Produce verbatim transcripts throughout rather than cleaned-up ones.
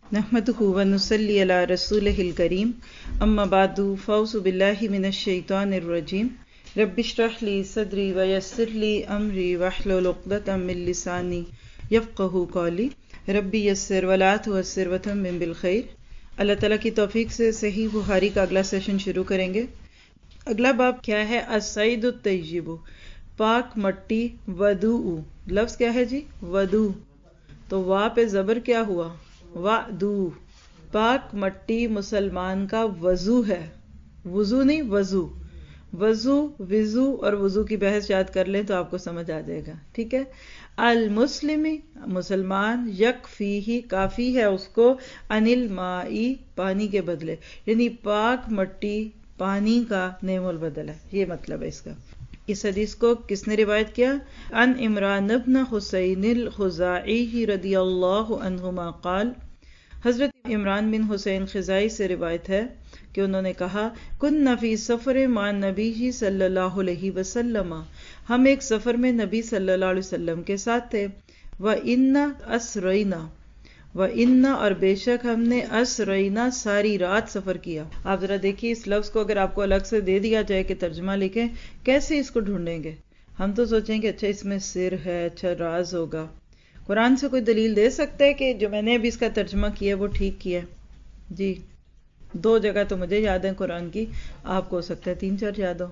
نحمدہ ونصلی علی رسولہ الکریم اما بعد فاعوذ باللہ من الشیطان الرجیم رب اشرح لی صدری ویسر لی امری واحلل عقدۃ من لسانی یفقہوا قولی رب یسر ولا تعسر وتمم بالخیر۔ اللہ تعالیٰ کی توفیق سے صحیح بخاری کا اگلا سیشن شروع کریں گے۔ اگلا باب کیا ہے؟ الصعید الطیب، پاک مٹی، ودوء، لفظ کیا ہے جی؟ ودوء، تو وا پہ زبر کیا ہوا؟ وَدُو، پاک مٹی مسلمان کا وضو ہے، وضو نہیں وضو، وضو وضو اور وضو کی بحث یاد کر لیں تو آپ کو سمجھ آ جائے گا، ٹھیک ہے۔ المسلمی، مسلمان، یکفیہ، کافی ہے اس کو، عن المائی، پانی کے بدلے، یعنی پاک مٹی پانی کا نعم البدل ہے، یہ مطلب ہے اس کا۔ اس حدیث کو کس نے روایت کیا؟ عن عمران بن حسین الخزاعی رضی اللہ عنہما قال، حضرت عمران بن حسین خزائی سے روایت ہے کہ انہوں نے کہا، کنا فی سفر مع نبی صلی اللہ علیہ وسلم، ہم ایک سفر میں نبی صلی اللہ علیہ وسلم کے ساتھ تھے، وَإِنَّ أَسْرَيْنَا، وَإِنَّ اور بے شک ہم نے، أَسْرَيْنَا ساری رات سفر کیا۔ آپ ذرا دیکھیے اس لفظ کو، اگر آپ کو الگ سے دے دیا جائے کہ ترجمہ لکھیں، کیسے اس کو ڈھونڈیں گے؟ ہم تو سوچیں کہ اچھا اس میں سر ہے، اچھا راز ہوگا۔ قرآن سے کوئی دلیل دے سکتے کہ جو میں نے ابھی اس کا ترجمہ کیا وہ ٹھیک کیا ہے؟ جی دو جگہ تو مجھے یاد ہے قرآن کی، آپ کو ہو سکتا ہے تین چار یاد ہو۔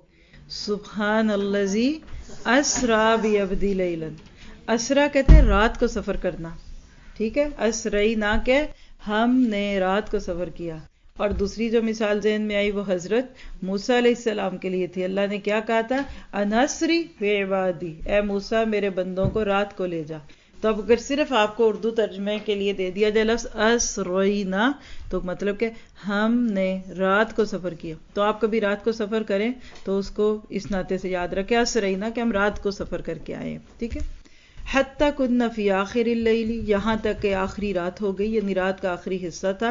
سبحان الذی اسرا بعبدہ لیلا، اسرا کہتے ہیں رات کو سفر کرنا، ٹھیک ہے۔ اسرینا کہ ہم نے رات کو سفر کیا۔ اور دوسری جو مثال ذہن میں آئی وہ حضرت موسیٰ علیہ السلام کے لیے تھی۔ اللہ نے کیا کہا تھا؟ ان اسری بعبادی، اے موسیٰ میرے بندوں کو رات کو لے جا۔ تو اب اگر صرف آپ کو اردو ترجمے کے لیے دے دیا جائے لفظ اسرینا، تو مطلب کہ ہم نے رات کو سفر کیا۔ تو آپ کبھی رات کو سفر کریں تو اس کو اس ناطے سے یاد رکھیں، اسرینا کہ ہم رات کو سفر کر کے آئے، ٹھیک ہے۔ حتی کنا فی آخر اللیل، یہاں تک کہ آخری رات ہو گئی، یعنی رات کا آخری حصہ تھا۔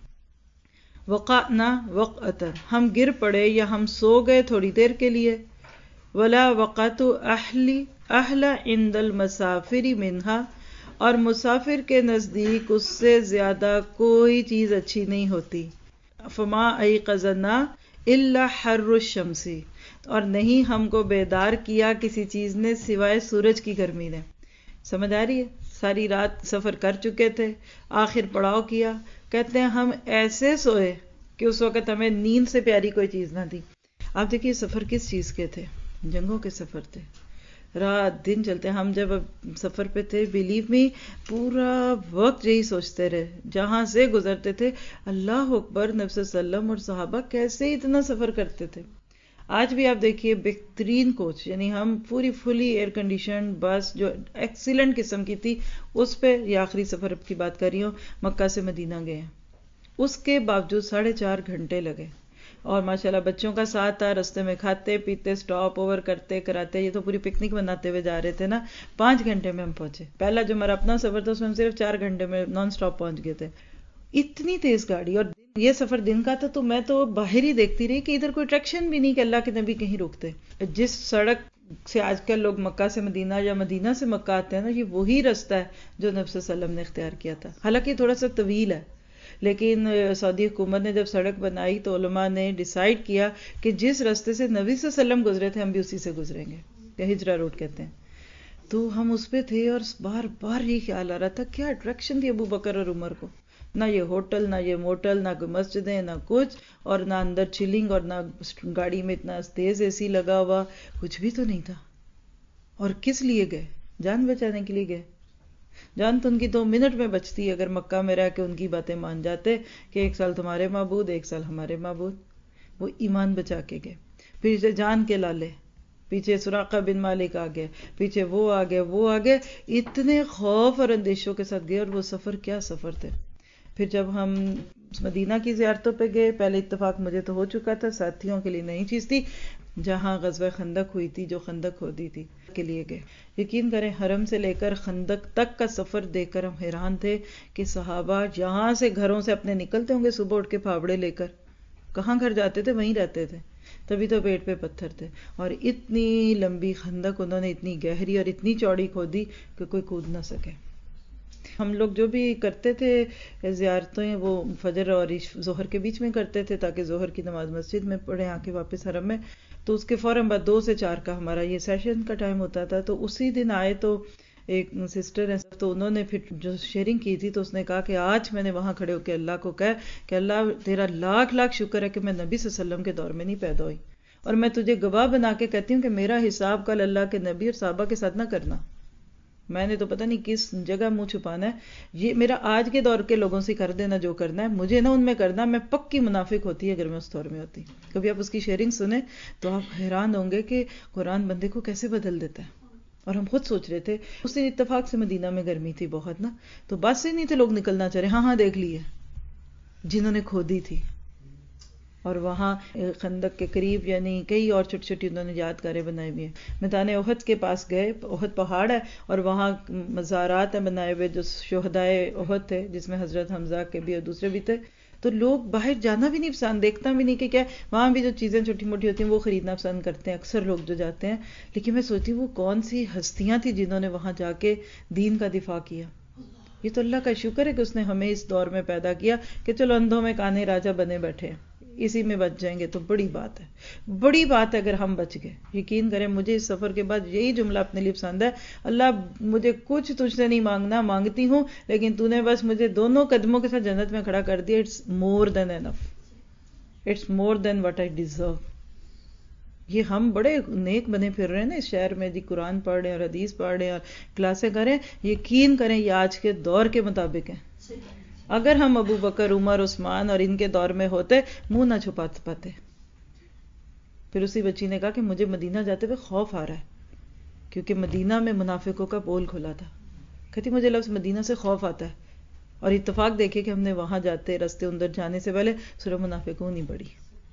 وقعنا وقعتا، ہم گر پڑے یا ہم سو گئے تھوڑی دیر کے لیے۔ ولا وقعت اہلی اہل عند المسافر منہا، اور مسافر کے نزدیک اس سے زیادہ کوئی چیز اچھی نہیں ہوتی۔ فما ایقظنا الا حر الشمس، اور نہیں ہم کو بیدار کیا کسی چیز نے سوائے سورج کی گرمی نے۔ سمجھ آ رہی ہے؟ ساری رات سفر کر چکے تھے، آخر پڑاؤ کیا، کہتے ہیں ہم ایسے سوئے کہ اس وقت ہمیں نیند سے پیاری کوئی چیز نہ تھی۔ آپ دیکھیے سفر کس چیز کے تھے؟ جنگوں کے سفر تھے، رات دن چلتے۔ ہم جب سفر پہ تھے، بلیو می، پورا وقت یہی سوچتے رہے، جہاں سے گزرتے تھے، اللہ اکبر، نبی صلی اللہ علیہ وسلم اور صحابہ کیسے اتنا سفر کرتے تھے۔ آج بھی آپ دیکھیے بہترین کوچ، یعنی ہم پوری فلی ایئر کنڈیشن بس جو ایکسیلنٹ قسم کی تھی، اس پہ یہ آخری سفر کی بات کر رہی ہوں، مکہ سے مدینہ گئے ہیں، اس کے باوجود ساڑھے چار گھنٹے لگے، اور ماشاءاللہ بچوں کا ساتھ تھا، رستے میں کھاتے پیتے سٹاپ اوور کرتے کراتے، یہ تو پوری پکنک بناتے ہوئے جا رہے تھے نا۔ پانچ گھنٹے میں ہم پہنچے۔ پہلا جو ہمارا اپنا سفر تھا اس میں ہم صرف چار گھنٹے میں نان سٹاپ پہنچ گئے تھے۔ اتنی تیز گاڑی، اور یہ سفر دن کا تھا، تو میں تو باہر ہی دیکھتی رہی کہ ادھر کوئی اٹریکشن بھی نہیں کہ اللہ کے نبی کہیں رکتے۔ جس سڑک سے آج کل لوگ مکہ سے مدینہ یا مدینہ سے مکہ آتے ہیں نا، یہ وہی رستہ ہے جو نبی صلی اللہ علیہ وسلم نے اختیار کیا تھا۔ حالانکہ تھوڑا سا طویل ہے، لیکن سعودی حکومت نے جب سڑک بنائی تو علماء نے ڈیسائیڈ کیا کہ جس رستے سے نبی صلی اللہ علیہ وسلم گزرے تھے ہم بھی اسی سے گزریں گے، کہ ہجرہ روٹ کہتے ہیں۔ تو ہم اس پہ تھے اور بار بار یہ خیال آ رہا تھا کیا اٹریکشن تھی ابو بکر اور عمر کو، نہ یہ ہوٹل، نہ یہ موٹل، نہ کوئی مسجدیں، نہ کچھ، اور نہ اندر چلنگ، اور نہ گاڑی میں اتنا تیز اے سی لگا ہوا، کچھ بھی تو نہیں تھا۔ اور کس لیے گئے؟ جان بچانے کے لیے گئے۔ جان تو ان کی دو منٹ میں بچتی، اگر مکہ میں رہ کے ان کی باتیں مان جاتے کہ ایک سال تمہارے معبود ایک سال ہمارے معبود۔ وہ ایمان بچا کے گئے، پیچھے جان کے لالے، پیچھے سراقہ بن مالک آ گئے، پیچھے وہ آ گئے وہ آ گئے، اتنے خوف اور اندیشوں کے ساتھ گئے، اور وہ سفر کیا سفر تھے۔ پھر جب ہم مدینہ کی زیارتوں پہ گئے، پہلے اتفاق مجھے تو ہو چکا تھا، ساتھیوں کے لیے نئی چیز تھی، جہاں غزوہ خندق ہوئی تھی، جو خندق کھودی تھی کے لیے گئے۔ یقین کریں حرم سے لے کر خندق تک کا سفر دیکھ کر ہم حیران تھے کہ صحابہ یہاں سے گھروں سے اپنے نکلتے ہوں گے صبح اٹھ کے پھاوڑے لے کر، کہاں گھر جاتے تھے؟ وہیں رہتے تھے، تبھی تو پیٹ پہ پتھر تھے، اور اتنی لمبی خندق انہوں نے اتنی گہری اور اتنی چوڑی کھودی کہ کوئی کود نہ سکے۔ ہم لوگ جو بھی کرتے تھے زیارتیں وہ فجر اور ظہر کے بیچ میں کرتے تھے تاکہ ظہر کی نماز مسجد میں پڑھیں آ کے واپس حرم میں. تو اس کے فوراً بعد دو سے چار کا ہمارا یہ سیشن کا ٹائم ہوتا تھا. تو اسی دن آئے تو ایک سسٹر ہے تو انہوں نے پھر جو شیئرنگ کی تھی تو اس نے کہا کہ آج میں نے وہاں کھڑے ہو کے اللہ کو کہا کہ اللہ تیرا لاکھ لاکھ شکر ہے کہ میں نبی صلی اللہ علیہ وسلم کے دور میں نہیں پیدا ہوئی, اور میں تجھے گواہ بنا کے کہتی ہوں کہ میرا حساب کل اللہ کے نبی اور صحابہ کے ساتھ نہ کرنا. میں نے تو پتہ نہیں کس جگہ منہ چھپانا ہے, یہ میرا آج کے دور کے لوگوں سے کر دینا جو کرنا ہے, مجھے نہ ان میں کرنا. میں پکی منافق ہوتی ہے اگر میں اس دور میں ہوتی. کبھی آپ اس کی شیئرنگ سنیں تو آپ حیران ہوں گے کہ قرآن بندے کو کیسے بدل دیتا ہے. اور ہم خود سوچ رہے تھے اس دن اتفاق سے مدینہ میں گرمی تھی بہت نا, تو بس سے نہیں تھے لوگ نکلنا چاہ رہے. ہاں ہاں دیکھ لیے جنہوں نے کھودی تھی, اور وہاں خندق کے قریب یعنی کئی اور چھوٹی چھوٹی انہوں نے یادگاریں بنائی ہوئی ہیں. میدان احد کے پاس گئے, احد پہاڑ ہے اور وہاں مزارات ہیں بنائے ہوئے جو شہدائے احد تھے جس میں حضرت حمزہ کے بھی اور دوسرے بھی تھے. تو لوگ باہر جانا بھی نہیں پسند, دیکھنا بھی نہیں کہ کیا وہاں بھی جو چیزیں چھوٹی موٹی ہوتی ہیں وہ خریدنا پسند کرتے ہیں اکثر لوگ جو جاتے ہیں. لیکن میں سوچتی ہوں وہ کون سی ہستیاں تھیں جنہوں نے وہاں جا کے دین کا دفاع کیا. یہ تو اللہ کا شکر ہے کہ اس نے ہمیں اس دور میں پیدا کیا کہ چلو اندھوں میں کانے راجا بنے بیٹھے ہیں, اسی میں بچ جائیں گے تو بڑی بات ہے, بڑی بات ہے اگر ہم بچ گئے. یقین کریں مجھے اس سفر کے بعد یہی جملہ اپنے لیے پسند ہے, اللہ مجھے کچھ تجھ سے نہیں مانگنا, مانگتی ہوں لیکن تو نے بس مجھے دونوں قدموں کے ساتھ جنت میں کھڑا کر دیا. It's more than enough, it's more than what I deserve. یہ ہم بڑے نیک بنے پھر رہے ہیں نا اس شہر میں, جی قرآن پڑھ رہے ہیں اور حدیث پڑھ رہے ہیں اور کلاسیں کریں. یقین کریں یہ آج کے دور کے مطابق ہیں. اگر ہم ابو بکر عمر عثمان اور ان کے دور میں ہوتے منہ نہ چھپا پاتے. پھر اسی بچی نے کہا کہ مجھے مدینہ جاتے ہوئے خوف آ رہا ہے کیونکہ مدینہ میں منافقوں کا پول کھلا تھا. کہتی مجھے لفظ مدینہ سے خوف آتا ہے. اور اتفاق دیکھے کہ ہم نے وہاں جاتے رستے اندر جانے سے پہلے سورہ منافقون نہیں پڑھی.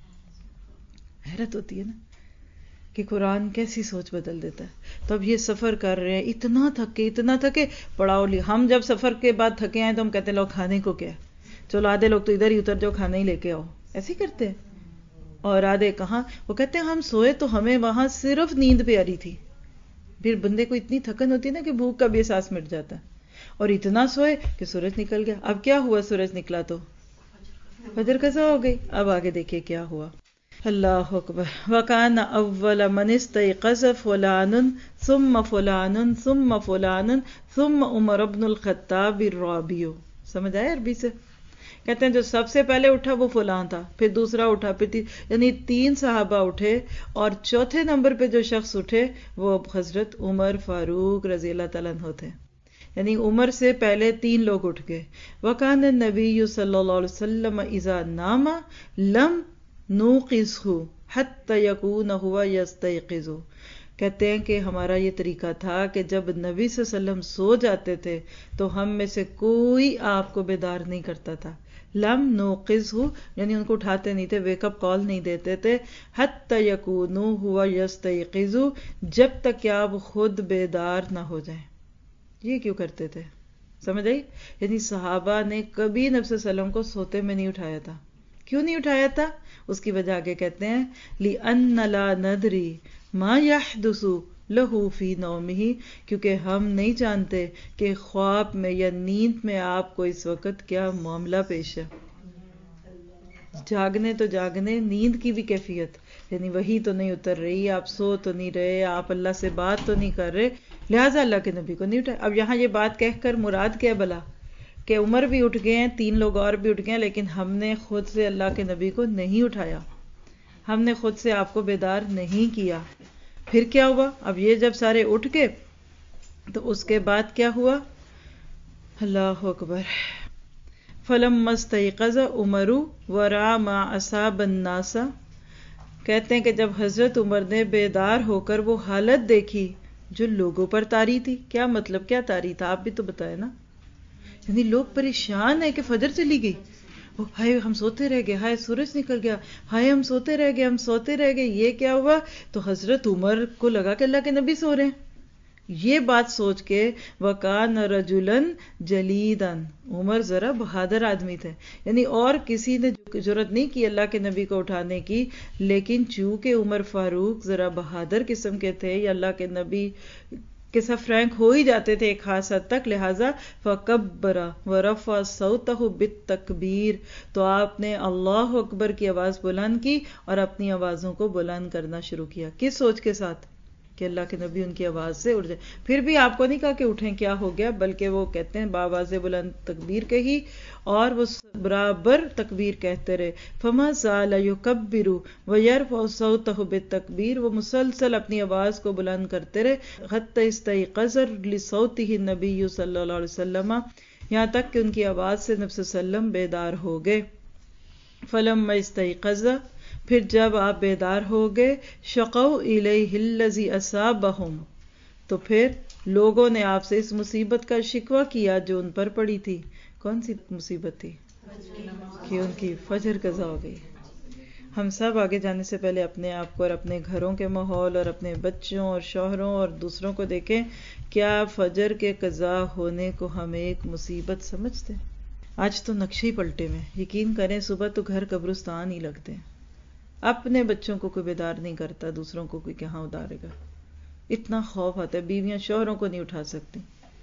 حیرت ہوتی ہے نا کہ قرآن کیسی سوچ بدل دیتا ہے. تو اب یہ سفر کر رہے ہیں, اتنا تھکے اتنا تھکے پڑاؤ لی. ہم جب سفر کے بعد تھکے آئے تو ہم کہتے ہیں لوگ کھانے کو کیا, چلو آدھے لوگ تو ادھر ہی اتر جاؤ کھانا ہی لے کے آؤ, ایسے ہی کرتے ہیں. اور آدھے کہاں, وہ کہتے ہیں ہم سوئے تو ہمیں وہاں صرف نیند پہ آ رہی تھی. پھر بندے کو اتنی تھکن ہوتی ہے نا کہ بھوک کا بھی احساس مٹ جاتا ہے. اور اتنا سوئے کہ سورج نکل گیا. اب کیا ہوا, سورج نکلا تو فجر قضا ہو گئی. اب آگے دیکھیے کیا ہوا. اللہ اکبر. وکان اول من استيقظ فلان ثم فلان ثم فلان ثم عمر بن الخطاب الرابع. سمجھ آئے عربی سے؟ کہتے ہیں جو سب سے پہلے اٹھا وہ فلاں تھا, پھر دوسرا اٹھا, پھر یعنی تین صحابہ اٹھے, اور چوتھے نمبر پہ جو شخص اٹھے وہ حضرت عمر فاروق رضی اللہ تعالیٰ عنہ تھے. یعنی عمر سے پہلے تین لوگ اٹھ گئے. وکان النبی صلی اللہ علیہ وسلم اذا نام لم نوقظہ حتی یکون ہوا یستیقظ. کہتے ہیں کہ ہمارا یہ طریقہ تھا کہ جب نبی صلی اللہ علیہ وسلم سو جاتے تھے تو ہم میں سے کوئی آپ کو بیدار نہیں کرتا تھا. لم نوقظہ یعنی ان کو اٹھاتے نہیں تھے, ویک اپ کال نہیں دیتے تھے. حتی یکون ہوا یستیقظ جب تک کہ آپ خود بیدار نہ ہو جائیں. یہ کیوں کرتے تھے سمجھ آئی؟ یعنی صحابہ نے کبھی نبی صلی اللہ علیہ وسلم کو سوتے میں نہیں اٹھایا تھا. کیوں نہیں اٹھایا تھا؟ اس کی وجہ آگے کہتے ہیں لِأَنَّ لَا نَدْرِي مَا يَحْدُثُ لَهُ فِي نَوْمِهِ, کیونکہ ہم نہیں جانتے کہ خواب میں یا نیند میں آپ کو اس وقت کیا معاملہ پیش ہے. جاگنے تو جاگنے, نیند کی بھی کیفیت, یعنی وہی تو نہیں اتر رہی, آپ سو تو نہیں رہے, آپ اللہ سے بات تو نہیں کر رہے, لہٰذا اللہ کے نبی کو نہیں اٹھایا. اب یہاں یہ بات کہہ کر مراد کیا بلا کہ عمر بھی اٹھ گئے ہیں, تین لوگ اور بھی اٹھ گئے ہیں, لیکن ہم نے خود سے اللہ کے نبی کو نہیں اٹھایا, ہم نے خود سے آپ کو بیدار نہیں کیا. پھر کیا ہوا؟ اب یہ جب سارے اٹھ گئے تو اس کے بعد کیا ہوا؟ اللہ اکبر. فلما استيقظ عمر ورأى ما أصاب الناس. کہتے ہیں کہ جب حضرت عمر نے بیدار ہو کر وہ حالت دیکھی جو لوگوں پر طاری تھی. کیا مطلب, کیا طاری تھا, آپ بھی تو بتائے نا. یعنی لوگ پریشان ہیں کہ فجر چلی گئی, ہائے ہم سوتے رہ گئے, ہائے سورج نکل گیا, ہائے ہم سوتے رہ گئے, ہم سوتے رہ گئے, یہ کیا ہوا؟ تو حضرت عمر کو لگا کہ اللہ کے نبی سو رہے ہیں. یہ بات سوچ کے وکان رجلن جلیدن, عمر ذرا بہادر آدمی تھے, یعنی اور کسی نے جرت نہیں کی اللہ کے نبی کو اٹھانے کی, لیکن چونکہ عمر فاروق ذرا بہادر قسم کے تھے, یا اللہ کے نبی کہ سب فرینک ہو ہی جاتے تھے ایک خاص حد تک، لہٰذا فکبر ورفع صوتہ بالتکبیر، تو آپ نے اللہ اکبر کی آواز بلند کی اور اپنی آوازوں کو بلند کرنا شروع کیا. کس سوچ کے ساتھ؟ کہ اللہ کے نبی ان کی آواز سے اٹھ جائے. پھر بھی آپ کو نہیں کہا کہ اٹھیں کیا ہو گیا، بلکہ وہ کہتے ہیں بآواز بلند تکبیر کہی اور وہ برابر تکبیر کہتے رہے. فما زال یکبر ویرفع صوتہ بالتکبیر، وہ مسلسل اپنی آواز کو بلند کرتے رہے حتی استیقظ لصوتہ النبی صلی اللہ علیہ وسلم، یہاں تک کہ ان کی آواز سے نبی صلی اللہ علیہ وسلم بیدار ہو گئے. فلما استیقظ، پھر جب آپ بیدار ہو گئے، شقوا الیہ الذی اصابہم، تو پھر لوگوں نے آپ سے اس مصیبت کا شکوہ کیا جو ان پر پڑی تھی. کون سی مصیبت تھی؟ کہ ان کی فجر قضا ہو گئی. ہم سب آگے جانے سے پہلے اپنے آپ کو اور اپنے گھروں کے ماحول اور اپنے بچوں اور شوہروں اور دوسروں کو دیکھیں، کیا فجر کے قضا ہونے کو ہم ایک مصیبت سمجھتے؟ آج تو نقشے ہی پلٹے میں. یقین کریں صبح تو گھر قبرستان ہی لگتے ہیں. اپنے بچوں کو کوئی بیدار نہیں کرتا، دوسروں کو کوئی کہاں اتارے گا. اتنا خوف آتا ہے، بیویاں شوہروں کو نہیں اٹھا سکتی.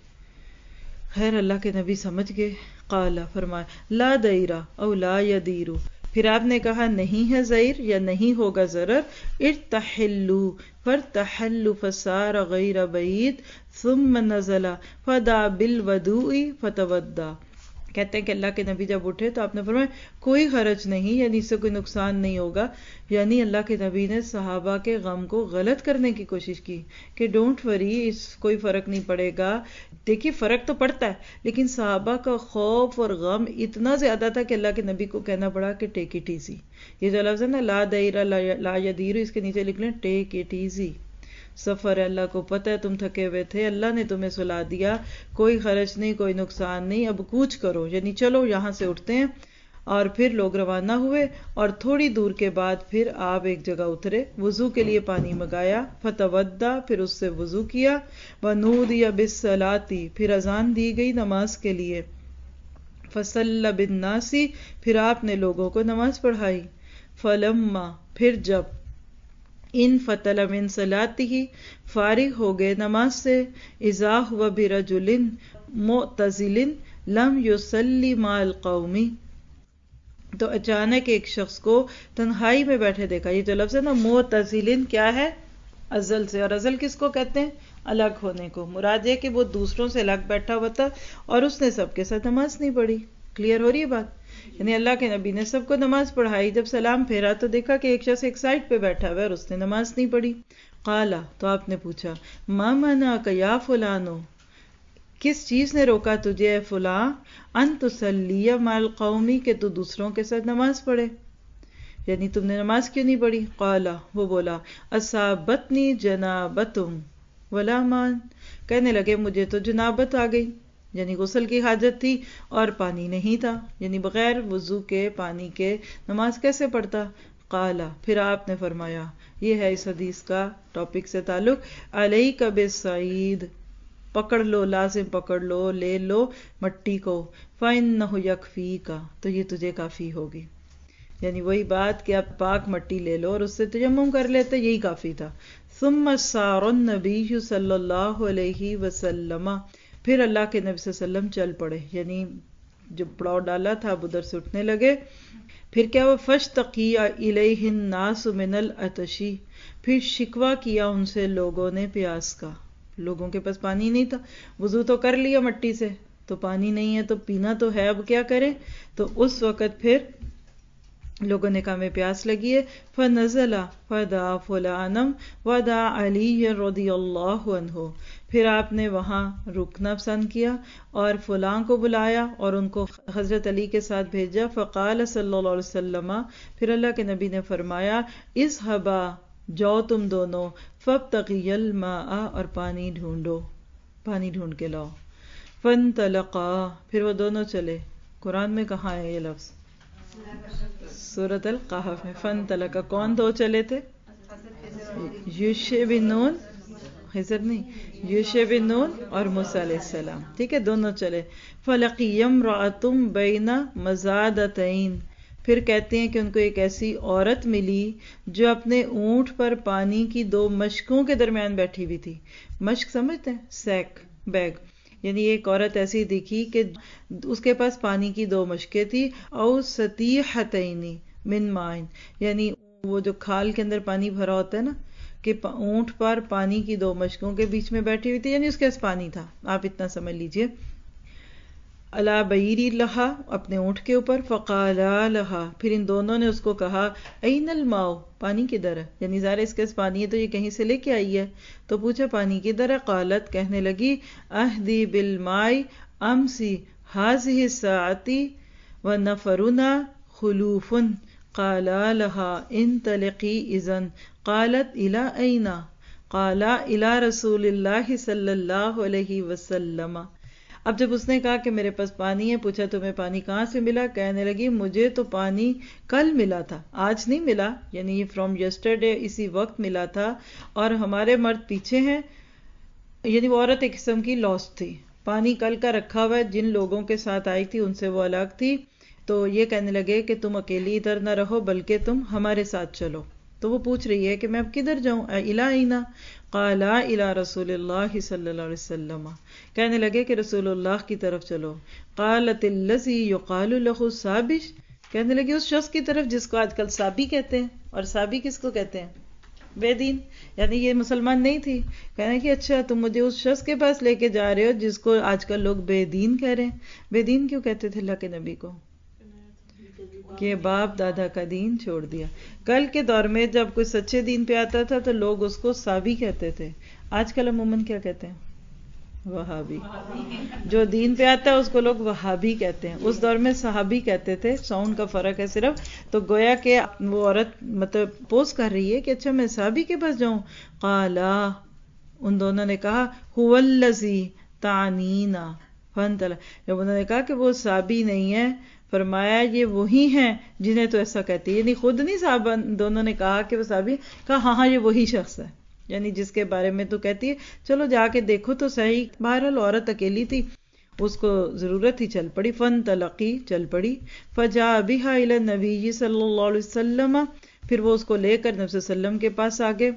خیر اللہ کے نبی سمجھ گئے. قال، فرمایا لا دیرہ او لا یدیرو، پھر آپ نے کہا نہیں ہے زیر یا نہیں ہوگا ضرر. ارتحلوا فارتحلوا فصار غیر بعید ثم نزل فدعا بالوضوء فتودع. کہتے ہیں کہ اللہ کے نبی جب اٹھے تو آپ نے فرمایا کوئی حرج نہیں، یعنی اس سے کوئی نقصان نہیں ہوگا. یعنی اللہ کے نبی نے صحابہ کے غم کو غلط کرنے کی کوشش کی کہ ڈونٹ وری، اس کوئی فرق نہیں پڑے گا. دیکھیے فرق تو پڑتا ہے، لیکن صحابہ کا خوف اور غم اتنا زیادہ تھا کہ اللہ کے نبی کو کہنا پڑا کہ ٹیک اٹ ایزی. یہ جو لفظ ہے نا لا دیرہ لا یدیر، اس کے نیچے لکھ لیں ٹیک اٹ ایزی. سفر ہے، اللہ کو پتہ ہے تم تھکے ہوئے تھے، اللہ نے تمہیں سلا دیا، کوئی خرچ نہیں، کوئی نقصان نہیں، اب کوچ کرو، یعنی چلو یہاں سے اٹھتے ہیں. اور پھر لوگ روانہ ہوئے اور تھوڑی دور کے بعد پھر آپ ایک جگہ اترے، وضو کے لیے پانی منگایا. فتودع، پھر اس سے وضو کیا. ونودی بالصلاۃ، پھر اذان دی گئی نماز کے لیے. فصلی بالناس، پھر آپ نے لوگوں کو نماز پڑھائی. فلما، پھر جب ان فتل من صلاتہ، فارغ ہو گئے نماز سے. اذا ہوا برجل معتزل لم یصلی مع القوم، تو اچانک ایک شخص کو تنہائی میں بیٹھے دیکھا. یہ جو لفظ ہے نا معتزل، کیا ہے؟ ازل سے. اور ازل کس کو کہتے ہیں؟ الگ ہونے کو. مراد یہ کہ وہ دوسروں سے الگ بیٹھا ہوا تھا اور اس نے سب کے ساتھ نماز نہیں پڑھی. کلیئر ہو رہی ہے بات؟ یعنی اللہ کے نبی نے سب کو نماز پڑھائی، جب سلام پھیرا تو دیکھا کہ ایک شخص ایک سائڈ پہ بیٹھا ہوا ہے اور اس نے نماز نہیں پڑھی. قالا، تو آپ نے پوچھا ما منعک یا فلانو، کس چیز نے روکا تجھے اے فلاں، ان تصلی مع القوم، کہ تو دوسروں کے ساتھ نماز پڑھے، یعنی تم نے نماز کیوں نہیں پڑھی؟ قالا، وہ بولا اصابتنی جنابتم ولا مان، کہنے لگے مجھے تو جنابت آ گئی، یعنی غسل کی حاجت تھی اور پانی نہیں تھا، یعنی بغیر وضو کے پانی کے نماز کیسے پڑھتا؟ قالا، پھر آپ نے فرمایا، یہ ہے اس حدیث کا ٹاپک سے تعلق، علیک بالصعید، پکڑ لو، لازم پکڑ لو، لے لو مٹی کو، فإنہ یکفیک، تو یہ تجھے کافی ہوگی. یعنی وہی بات کہ آپ پاک مٹی لے لو اور اس سے تیمم کر لیتے، یہی کافی تھا. ثم سار النبی صلی اللہ علیہ وسلم، پھر اللہ کے نبی صلی اللہ علیہ وسلم چل پڑے، یعنی جب پڑاؤ ڈالا تھا اب ادھر سے اٹھنے لگے. پھر کیا وہ فاشتقی الیہ الناس من العطش، پھر شکوہ کیا ان سے لوگوں نے پیاس کا. لوگوں کے پاس پانی نہیں تھا، وضو تو کر لیا مٹی سے، تو پانی نہیں ہے تو پینا تو ہے، اب کیا کریں؟ تو اس وقت پھر لوگوں نے کہا ہمیں پیاس لگی ہے. فنزل فدعا فلانا ودعا علی رضی اللہ عنہ، پھر آپ نے وہاں رکنا پسند کیا اور فلاں کو بلایا اور ان کو حضرت علی کے ساتھ بھیجا. فقال صلی اللہ علیہ وسلم، پھر اللہ کے نبی نے فرمایا، اذهبا، جاؤ تم دونوں، فابتغیا الماء، اور پانی ڈھونڈو، پانی ڈھونڈ کے لاؤ. فانطلقا، پھر وہ دونوں چلے. قرآن میں کہاں ہے یہ لفظ؟ سورۃ القحف میں. فانطلقا، کون دو چلے تھے؟ یوشع بن نون، خضر نہیں، یوشع بن نون اور موسیٰ علیہ السلام، ٹھیک ہے، دونوں چلے. فلقی امرأۃ بین مزادتین، پھر کہتے ہیں کہ ان کو ایک ایسی عورت ملی جو اپنے اونٹ پر پانی کی دو مشکوں کے درمیان بیٹھی ہوئی تھی. مشک سمجھتے ہیں؟ Sack, bag. یعنی ایک عورت ایسی دکھی کہ اس کے پاس پانی کی دو مشکیں تھی. او ستیحتین من مائن، یعنی وہ جو کھال کے اندر پانی بھرا ہوتا ہے نا، کہ اونٹ پر پانی کی دو مشکوں کے بیچ میں بیٹھی ہوئی تھی، یعنی اس کے پاس پانی تھا. آپ اتنا سمجھ لیجئے. علی بعیری لہا، اپنے اونٹ کے اوپر. فقالا لہا، پھر ان دونوں نے اس کو کہا این الماء، پانی کدھر ہے؟ یعنی ظاہر اس کے پاس پانی ہے تو یہ کہیں سے لے کے آئی ہے. تو پوچھا پانی کدھر ہے؟ قالت، کہنے لگی اہدی بالماء امسی هذه الساعة ونفرنا خلوف. قالا لها انطلقی اذن. قالت الى این؟ قالا الى رسول اللہ صلی اللہ علیہ وسلم. اب جب اس نے کہا کہ میرے پاس پانی ہے، پوچھا تمہیں پانی کہاں سے ملا؟ کہنے لگی مجھے تو پانی کل ملا تھا، آج نہیں ملا، یعنی یہ فرام یسٹرڈے اسی وقت ملا تھا، اور ہمارے مرد پیچھے ہیں. یعنی وہ عورت ایک قسم کی لاسٹ تھی. پانی کل کا رکھا ہوا ہے، جن لوگوں کے ساتھ آئی تھی ان سے وہ الگ تھی. تو یہ کہنے لگے کہ تم اکیلی ادھر نہ رہو بلکہ تم ہمارے ساتھ چلو. تو وہ پوچھ رہی ہے کہ میں اب کدھر جاؤں؟ الی این؟ قالا الی رسول اللہ صلی اللہ علیہ وسلم. کہنے لگے کہ رسول اللہ کی طرف چلو. قالت الذی یقال له سابش، کہنے لگے اس شخص کی طرف جس کو آج کل سابی کہتے ہیں. اور سابی کس کو کہتے ہیں؟ بے دین. یعنی یہ مسلمان نہیں تھی. کہنے کہ اچھا تم مجھے اس شخص کے پاس لے کے جا رہے ہو جس کو آج کل لوگ بے دین کہہ رہے ہیں. بے دین کیوں کہتے تھے اللہ کے نبی کو؟ کہ باپ دادا کا دین چھوڑ دیا. کل کے دور میں جب کوئی سچے دین پہ آتا تھا تو لوگ اس کو سابی کہتے تھے. آج کل عموماً کیا کہتے ہیں؟ وہابی. جو دین پہ آتا ہے اس کو لوگ وہابی کہتے ہیں. اس دور میں صحابی کہتے تھے. ساؤنڈ کا فرق ہے صرف. تو گویا کہ وہ عورت مطلب پوز کر رہی ہے کہ اچھا میں صحابی کے پاس جاؤں. قالا، ان دونوں نے کہا هو الذی تعنینا. فانطلق، جب انہوں نے کہا کہ وہ صحابی نہیں ہے، فرمایا یہ وہی ہیں جنہیں تو ایسا کہتی ہے. یعنی خود نہیں صاحب دونوں نے کہا کہ وہ صحابی، کہا ہاں ہاں یہ وہی شخص ہے، یعنی جس کے بارے میں تو کہتی ہے چلو جا کے دیکھو تو صحیح. بہرحال عورت اکیلی تھی، اس کو ضرورت ہی چل پڑی. فانطلقی، چل پڑی. فجاء بها الى النبی صلی اللہ علیہ وسلم، پھر وہ اس کو لے کر نبی صلی اللہ علیہ وسلم کے پاس آگے.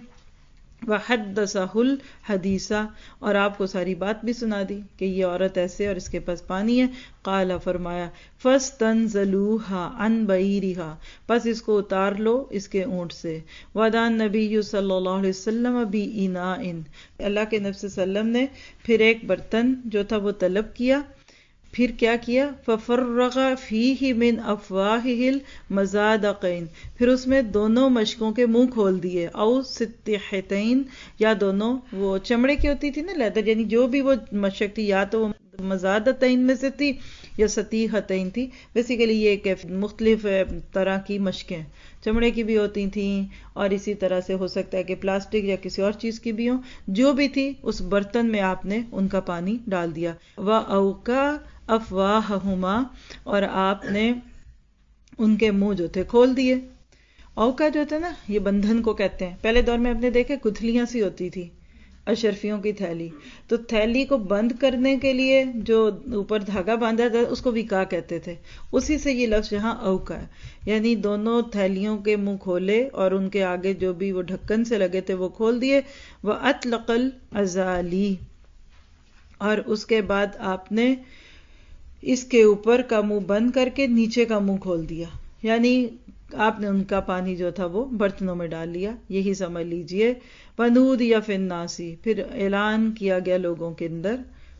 وحدثہ الحدیثہ، اور آپ کو ساری بات بھی سنا دی کہ یہ عورت ایسے اور اس کے پاس پانی ہے. قال، فرمایا فاستنزلوها عن بعیرها، پس اس کو اتار لو اس کے اونٹ سے. ودعا النبی صلی اللہ علیہ وسلم باناء، اللہ کے نبی صلی اللہ علیہ وسلم نے پھر ایک برتن جو تھا وہ طلب کیا. پھر کیا کیا؟ ففرغ فیہ من افواہہ المزادقین، پھر اس میں دونوں مشکوں کے منہ کھول دیے. او ستیحتین، یا دونوں وہ چمڑے کی ہوتی تھی نا، لیدر، یعنی جو بھی وہ مشک تھی یا تو وہ مزادتین میں سے تھی یا ستیحتین تھی. بیسیکلی یہ ایک مختلف طرح کی مشکیں چمڑے کی بھی ہوتی تھیں، اور اسی طرح سے ہو سکتا ہے کہ پلاسٹک یا کسی اور چیز کی بھی ہوں. جو بھی تھی اس برتن میں آپ نے ان کا پانی ڈال دیا. وَأَوْكَا افواہہما، اور آپ نے ان کے منہ جو تھے کھول دیے. اوکا جو تھا نا، یہ بندھن کو کہتے ہیں. پہلے دور میں آپ نے دیکھے گتھلیاں سی ہوتی تھی، اشرفیوں کی تھیلی. تو تھیلی کو بند کرنے کے لیے جو اوپر دھاگا باندھا تھا اس کو وکا کہتے تھے. اسی سے یہ لفظ یہاں اوکا ہے. یعنی دونوں تھیلیوں کے منہ کھولے اور ان کے آگے جو بھی وہ ڈھکن سے لگے تھے وہ کھول دیے. وَأَطْلَقَ الْأَزَالِي، اور اس کے بعد آپ نے اس کے اوپر کا منہ بند کر کے نیچے کا منہ کھول دیا. یعنی آپ نے ان کا پانی جو تھا وہ برتنوں میں ڈال لیا. یہی سمجھ لیجئے. وَنُودِيَ فِي النَّاسِ، پھر اعلان کیا گیا لوگوں کے اندر،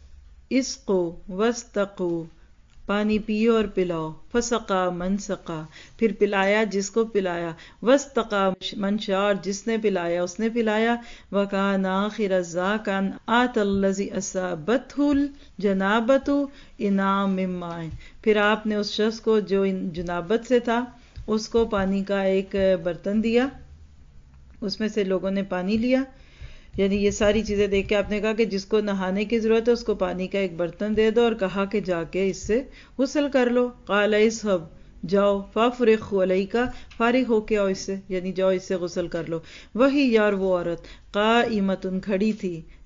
اسقوا واسقوا، پانی پیو اور پلاؤ. فسقا من سقا، پھر پلایا جس کو پلایا. واستقا من شاء، اور جس نے پلایا اس نے پلایا. وکان آخر ذاک ان آت الذی اصابتہ الجنابۃ اناء من ماء، پھر آپ نے اس شخص کو جو جنابت سے تھا اس کو پانی کا ایک برتن دیا، اس میں سے لوگوں نے پانی لیا. یعنی یہ ساری چیزیں دیکھ کے آپ نے کہا کہ جس کو نہانے کی ضرورت ہے اس کو پانی کا ایک برتن دے دو، اور کہا کہ جا کے اس سے غسل کر لو. قال اذهب، جاؤ. فافرغ علیک، فارغ ہو کے آؤ اس سے، یعنی جاؤ اس سے غسل کر لو. وہی یار وہ عورت قائمۃ، کھڑی تھی.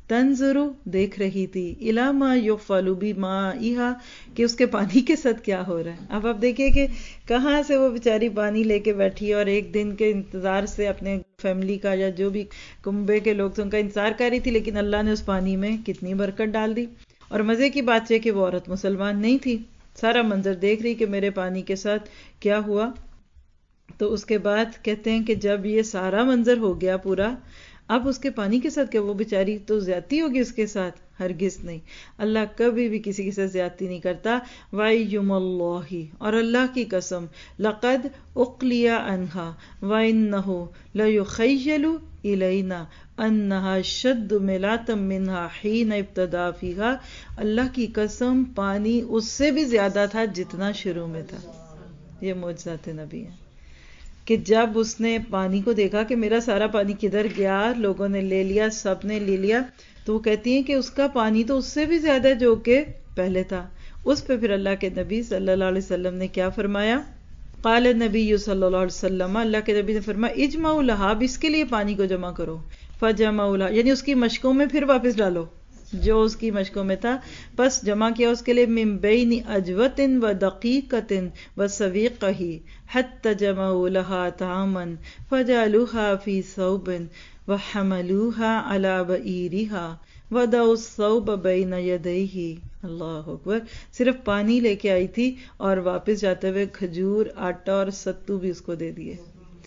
تنظرو دیکھ رہی تھی، الی ما یفعل بمائہا کہ اس کے پانی کے ساتھ کیا ہو رہا ہے۔ اب آپ دیکھیں کہ کہاں سے وہ بیچاری پانی لے کے بیٹھی اور ایک دن کے انتظار سے اپنے فیملی کا یا جو بھی کنبے کے لوگ تھے ان کا انتظار کر رہی تھی، لیکن اللہ نے اس پانی میں کتنی برکت ڈال دی۔ اور مزے کی بات یہ کہ وہ عورت مسلمان نہیں تھی، سارا منظر دیکھ رہی کہ میرے پانی کے ساتھ کیا ہوا۔ تو اس کے بعد کہتے ہیں کہ جب یہ سارا منظر ہو گیا پورا، اب اس کے پانی کے ساتھ کیا، وہ بیچاری تو زیادتی ہوگی اس کے ساتھ؟ ہرگز نہیں، اللہ کبھی بھی کسی کے ساتھ زیادتی نہیں کرتا۔ وَأَيُّمَ اللَّهِ اور اللہ کی قسم، لَقَدْ أُقْلِيَ عَنْهَا وَإِنَّهُ لَيُخَيَّلُ إِلَيْنَا أَنَّهَا شَدُّ مِلَاتًا مِّنْهَا حِينَ ابْتَدَأَ فِيهَا، اللہ کی قسم پانی اس سے بھی زیادہ تھا جتنا شروع میں تھا۔ یہ معجزات نبی ہیں کہ جب اس نے پانی کو دیکھا کہ میرا سارا پانی کدھر گیا، لوگوں نے لے لیا، سب نے لے لیا، تو وہ کہتی ہیں کہ اس کا پانی تو اس سے بھی زیادہ جو کہ پہلے تھا۔ اس پہ پھر اللہ کے نبی صلی اللہ علیہ وسلم نے کیا فرمایا؟ قال نبی صلی اللہ علیہ وسلم، اللہ کے نبی نے فرمایا اجمعوا لها، اب اس کے لیے پانی کو جمع کرو، فجمعوا لها، یعنی اس کی مشکوں میں پھر واپس ڈالو جو اس کی مشکوں میں تھا، بس جمع کیا اس کے لیے من بین اجوت و دقیقت و سویقہ حتی جمعوا لها طعاما فجعلوها فی ثوب وحملوها على بعیرها ودعوا الثوب بین یدیہ۔ اللہ اکبر، صرف پانی لے کے آئی تھی اور واپس جاتے ہوئے کھجور، آٹا اور ستو بھی اس کو دے دیے۔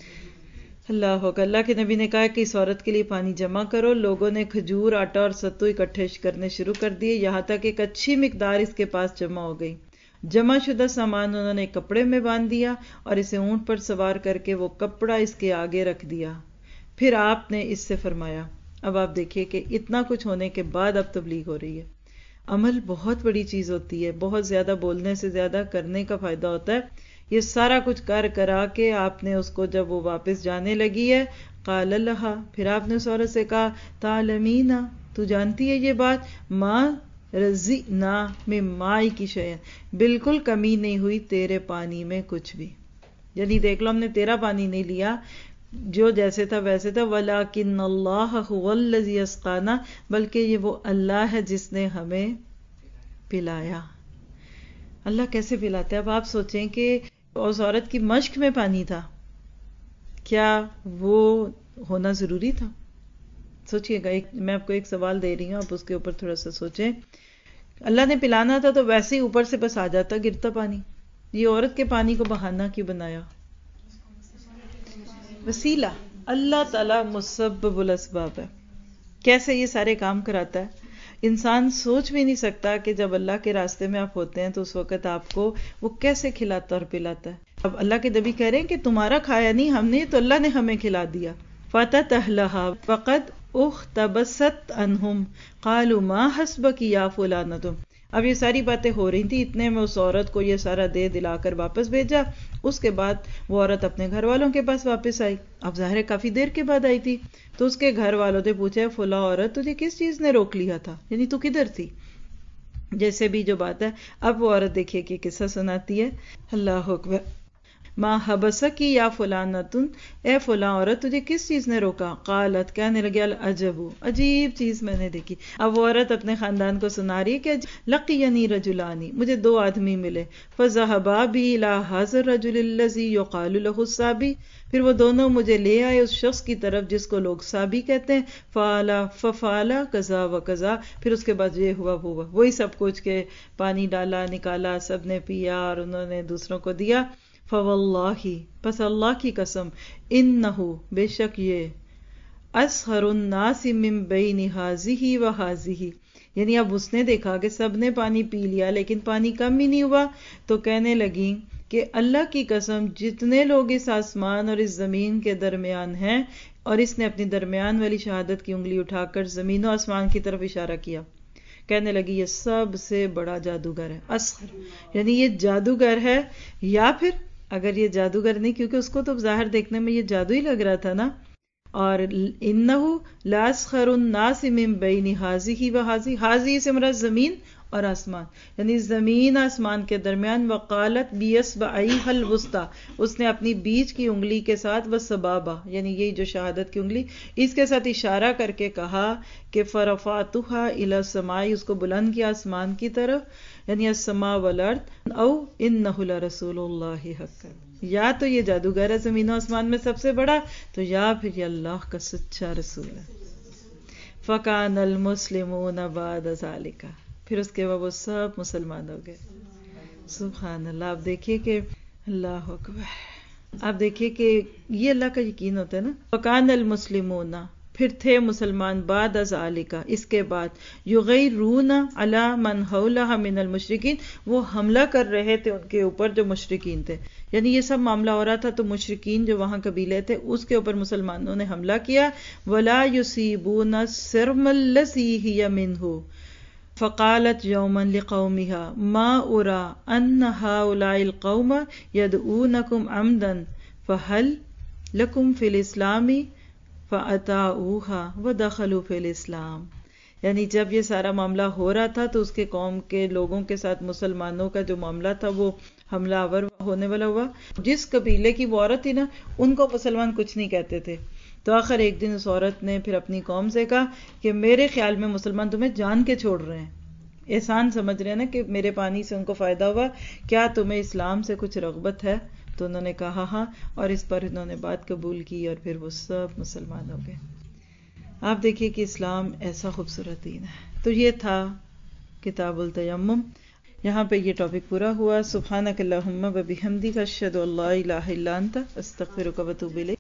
اللہ اکبر، اللہ کے نبی نے کہا کہ اس عورت کے لیے پانی جمع کرو۔ لوگوں نے کھجور، آٹا اور ستو اکٹھے کرنے شروع کر دیے، یہاں تک ایک اچھی مقدار اس کے پاس جمع ہو گئی۔ جمع شدہ سامان انہوں نے کپڑے میں باندھ دیا اور اسے اونٹ پر سوار کر کے وہ کپڑا اس کے آگے رکھ دیا۔ پھر آپ نے اس سے فرمایا، اب آپ دیکھیے کہ اتنا کچھ ہونے کے بعد اب تبلیغ ہو رہی ہے۔ عمل بہت بڑی چیز ہوتی ہے، بہت زیادہ بولنے سے زیادہ کرنے کا فائدہ ہوتا ہے۔ یہ سارا کچھ کر کرا کے آپ نے اس کو جب وہ واپس جانے لگی ہے، قال لہا، پھر آپ نے اس عورت سے کہا تعلمین، تو جانتی ہے یہ بات، ما رزقنا من مائی کی شیء، بالکل کمی نہیں ہوئی تیرے پانی میں کچھ بھی، یعنی دیکھ لو ہم نے تیرا پانی نہیں لیا، جو جیسے تھا ویسے تھا، ولیکن اللہ هو الذی اسقانا، بلکہ یہ وہ اللہ ہے جس نے ہمیں پلایا۔ اللہ کیسے پلاتا ہے؟ اب آپ سوچیں کہ اس عورت کی مشق میں پانی تھا، کیا وہ ہونا ضروری تھا؟ سوچئے گا، ایک میں آپ کو ایک سوال دے رہی ہوں، آپ اس کے اوپر تھوڑا سا سوچیں۔ اللہ نے پلانا تھا تو ویسے ہی اوپر سے بس آ جاتا گرتا پانی، یہ عورت کے پانی کو بہانا کیوں بنایا؟ وسیلہ، اللہ تعالیٰ مسبب الاسباب ہے، کیسے یہ سارے کام کراتا ہے۔ انسان سوچ بھی نہیں سکتا کہ جب اللہ کے راستے میں آپ ہوتے ہیں تو اس وقت آپ کو وہ کیسے کھلاتا اور پلاتا ہے۔ اب اللہ کے نبی کہہ رہے ہیں کہ تمہارا کھایا نہیں ہم نے، تو اللہ نے ہمیں کھلا دیا۔ فَتَتَحْ لَهَا فَقَدْ اُخْتَبَسَتْ عَنْهُمْ قَالُوا مَا حَسْبَكِ يَا فُلَانَةُ۔ اب یہ ساری باتیں ہو رہی تھی، اتنے میں اس عورت کو یہ سارا دے دلا کر واپس بھیجا۔ اس کے بعد وہ عورت اپنے گھر والوں کے پاس واپس آئی، اب ظاہر ہے کافی دیر کے بعد آئی تھی، تو اس کے گھر والوں نے پوچھا فلاں عورت تجھے کس چیز نے روک لیا تھا، یعنی تو کدھر تھی، جیسے بھی جو بات ہے۔ اب وہ عورت دیکھیے کہ قصہ سناتی ہے، اللہ اکبر، ما حبسکی یا فلانتن، اے فلاں عورت تجھے کس چیز نے روکا؟ قالت، کہنے لگی العجب، عجیب چیز میں نے دیکھی۔ اب وہ عورت اپنے خاندان کو سنا رہی ہے کہ لقینی رجلانی، مجھے دو آدمی ملے، فذهبا بی الی ھذا الرجل الذی یقال له الصابی، پھر وہ دونوں مجھے لے آئے اس شخص کی طرف جس کو لوگ صابی کہتے ہیں، فعلا ففعلا کذا و کذا، پھر اس کے بعد یہ ہوا وہ ہوا، وہی سب کچھ کہ پانی ڈالا نکالا، سب نے پیا اور انہوں نے دوسروں کو دیا۔ فواللہ، پس اللہ کی قسم، انہو، بے شک یہ، اسخر الناس من بین ھذہ و ھذہ، یعنی اب اس نے دیکھا کہ سب نے پانی پی لیا لیکن پانی کم ہی نہیں ہوا، تو کہنے لگی کہ اللہ کی قسم جتنے لوگ اس آسمان اور اس زمین کے درمیان ہیں، اور اس نے اپنی درمیان والی شہادت کی انگلی اٹھا کر زمین و آسمان کی طرف اشارہ کیا، کہنے لگی یہ سب سے بڑا جادوگر ہے، اسخر، یعنی یہ جادوگر ہے، یا پھر اگر یہ جادوگر نہیں، کیونکہ اس کو تو ظاہر دیکھنے میں یہ جادو ہی لگ رہا تھا نا، اور انہو لاسخر الناس من بین ھذہ و ھذہ، ھذہ سے مراد زمین اور آسمان، یعنی زمین آسمان کے درمیان. وقالت باصبعیھا الوسطی، اس نے اپنی بیچ کی انگلی کے ساتھ والسبابہ، یعنی یہی جو شہادت کی انگلی، اس کے ساتھ اشارہ کر کے کہا کہ فرفعتھا الی السماء، اس کو بلند کیا آسمان کی طرف، یعنی السماء والارض، او انہ لرسول اللہ حقا، یا تو یہ جادوگر ہے زمین و آسمان میں سب سے بڑا، تو یا پھر یہ اللہ کا سچا رسول ہے. فکان المسلمون بعد ذلک، پھر اس کے بعد وہ سب مسلمان ہو گئے. سبحان اللہ. آپ دیکھیے کہ اللہ اکبر، آپ دیکھیے کہ یہ اللہ کا یقین ہوتا ہے نا. فکان المسلمون، پھر تھے مسلمان، بعد ذالک، اس کے بعد، یغیرون علی من حولہ من المشرکین، وہ حملہ کر رہے تھے ان کے اوپر جو مشرکین تھے. یعنی یہ سب معاملہ ہو رہا تھا تو مشرکین جو وہاں قبیلے تھے اس کے اوپر مسلمانوں نے حملہ کیا. ولا یصیبون السرم الذی ہی منہ، فقالت یوما لقومها ما ارى ان هؤلاء القوم يدعونكم عمدا فهل لكم في الاسلام فأطاعوها ودخلوا في الاسلام. یعنی جب یہ سارا معاملہ ہو رہا تھا تو اس کے قوم کے لوگوں کے ساتھ مسلمانوں کا جو معاملہ تھا وہ حملہ آور ہونے والا ہوا. جس قبیلے کی وہ عورت تھی نا، ان کو مسلمان کچھ نہیں کہتے تھے. تو آخر ایک دن اس عورت نے پھر اپنی قوم سے کہا کہ میرے خیال میں مسلمان تمہیں جان کے چھوڑ رہے ہیں، احسان سمجھ رہے ہیں نا کہ میرے پانی سے ان کو فائدہ ہوا، کیا تمہیں اسلام سے کچھ رغبت ہے؟ تو انہوں نے کہا ہاں، اور اس پر انہوں نے بات قبول کی اور پھر وہ سب مسلمان ہو گئے. آپ دیکھیے کہ اسلام ایسا خوبصورت دین ہے. تو یہ تھا کتاب التیمم، یہاں پہ یہ ٹاپک پورا ہوا. سبحانک اللہم و بحمدک، اشہد ان لا الہ الا انت، استغفرک و اتوب الیک.